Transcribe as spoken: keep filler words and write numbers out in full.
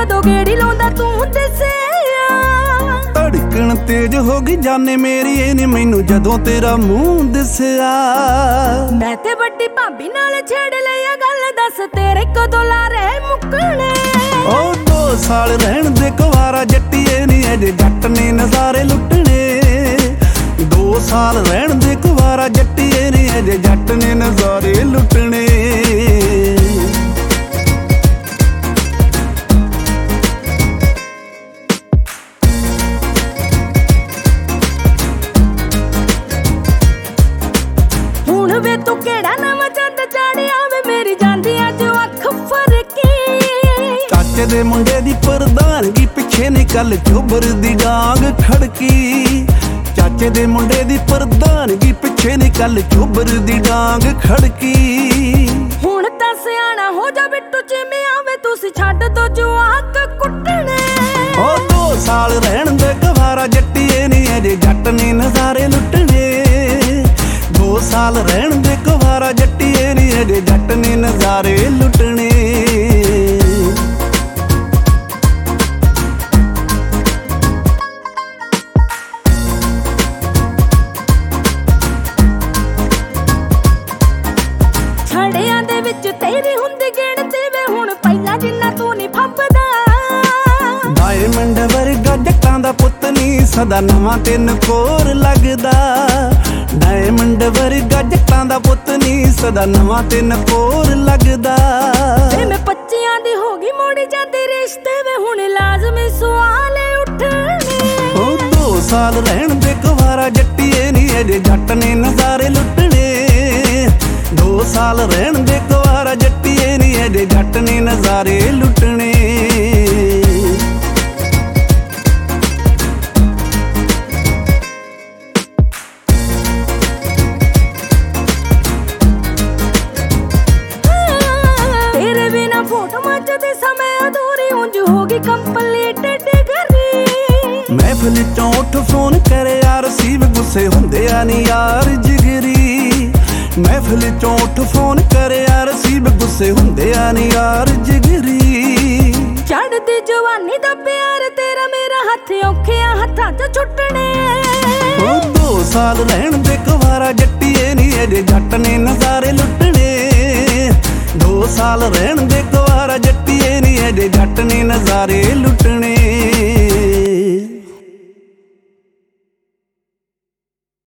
कदों गेड़ी लाउंदा तू दिसिया। धड़कन तेज हो गई जाने मेरी ए नी मैनू जदों तेरा मुंह दिसिया। मैं ते वड्डी भाभी नाल छेड़ लिया गल, दस तेरे कदों लारे मुकने। ओ दो साल रहन दे कुवारा जट्टीए नी अजे जट ने नज़ारे लुटने। दो साल रहन दे कुवारा जट्टीए नी अजे जट ने नज़ारे लुटने। हुण वे तू केड़ा नवां चंद चाढ़िया वे मेरी जांदी अज अख फरकी। चाचे दे मुंडे दी प्रधानगी पिछे निकल चोबर दी डांग खड़की। चाचे दे मुंडे दी प्रधानगी पिछे निकल चोबर दी डांग खड़की। हुण तां सियाणा हो जा बिट्टू चिमिया वे तुसी छड्ड दो जवाक कुट्टणे। ओ दो साल रहन दे कुवारा जट्टीए नी अजे जट ने नज़ारे लुटने। दो साल रहन दे कुवारा जट्टीए नी अजे जट ने नज़ारे लुटने। छड़ियां दे विच तेरी हुंदी गिणती वे हुण पहिला जिन्ना तू नी फब्बदा। डायमंड वर्गा जट्टां दा पुत्त नी सदा नवां तिन कोर लगदा। डायमंड वर्गा जट्टां दा पुत्त नी सदा नवां तिन कोर लगदा। वे मैं पच्चियां दी हो गई मोड़ी जांदी रिश्ते वे हुण लाजमी सवाल उठणे। ओ दो साल रहन दे कुवारा जट्टीए नी अजे जट ने नज़ारे लुटने। दो साल रहन दे कुवारा जट्टीए नी अजे जट ने नज़ारे लुटने। तेरे बिना फोटो मचदे समय अधूरी उंज होगी कंप्लीट डिग्री। महफिल चों उठ फोन करे यार सीव गुस्से हुंदे आ नी यार जिगरी। महफिल चों उठ फोन करे यार सीब गुस्से हुंदे आ नी यार जिगरी। चढ़दी जवानी दा प्यार तेरा मेरा हथ औखिया हत्थां च छुट्टने। ओ दो साल रहन दे कुवारा जट्टीए नी अजे जट ने नज़ारे लुटने। दो साल रहन दे कुवारा जट्टीए नी अजे जट ने नज़ारे लुटने।